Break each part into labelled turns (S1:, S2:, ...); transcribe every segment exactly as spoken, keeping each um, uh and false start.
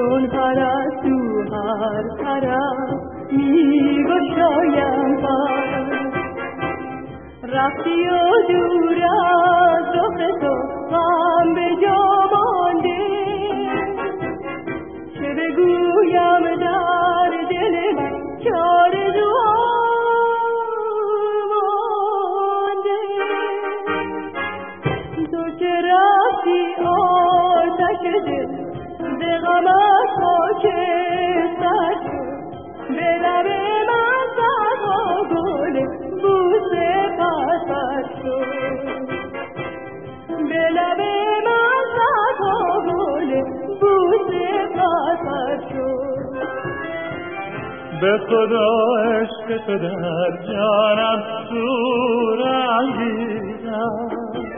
S1: چون پرستو هر طرف میگشایم پر. رفتی و دور از رخ تو غم به جا مانده، چه بگویم در دل من چه آرزوها مانده. تو که رفتی آتش دل ز غمت خاکستر شد، به لب من صدها گل بوسه پسر شد، به لب من صدها گل بوسه پسر شد.
S2: به خدا عشق تو در جانم سور انگیزد،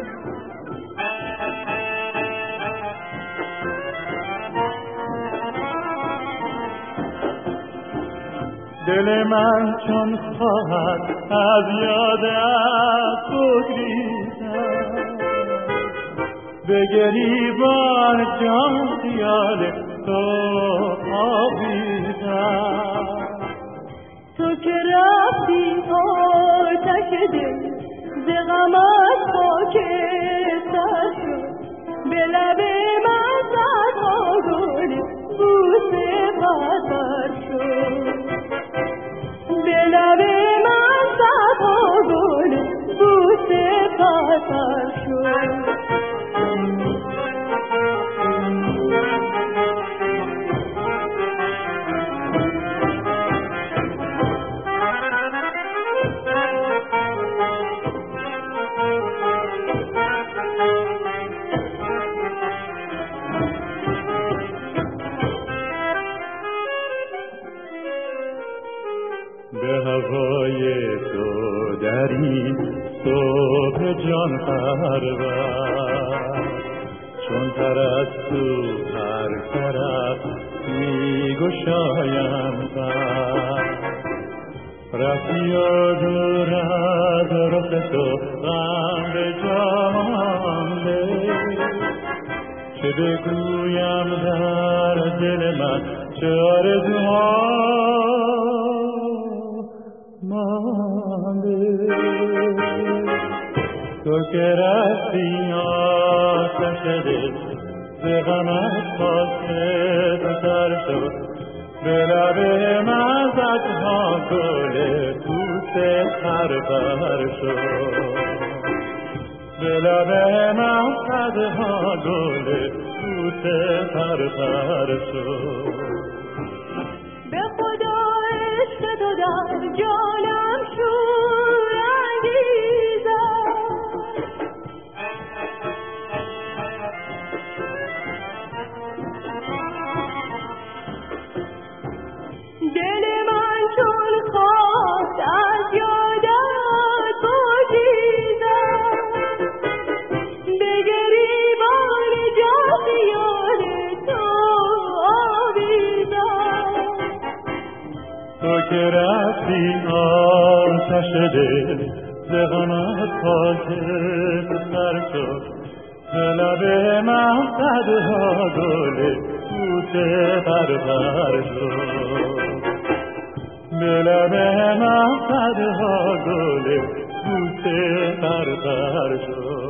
S2: دل من چون خواهد از یادت بگریزد، به گریبان جان خیال تو آویزد.
S1: تو که رفتی آتش دل ز غمت خاکستر شد، به لب من صدها گل بوسه پسر شد، به لب من صدها گل بوسه پسر شد.
S2: به هوای تو دری صبح جان پرور، چون پرستو هر طرف می گشایم پر. رفتی و دور از رخ تو غم به جا مانده، چه بگویم در دل من چه آرزوها مانده. تو که رفتی آتش دل ز غمت خاکستر شد، به لب من صدها گل بوسه پرور شد، به لب من صدها گل بوسه پرور شد.
S1: به خدا عشق تو در جانم شور انگیزد، دل من چون خواست از یادت بگریزد، به گریبان جان خیال تو آویزد.
S2: تو که رفتی آتش دل ز غمت خاکستر شد، به لب من صدها گل بوسه پرور شد، به لب من صدها گل بوسه پرور شد.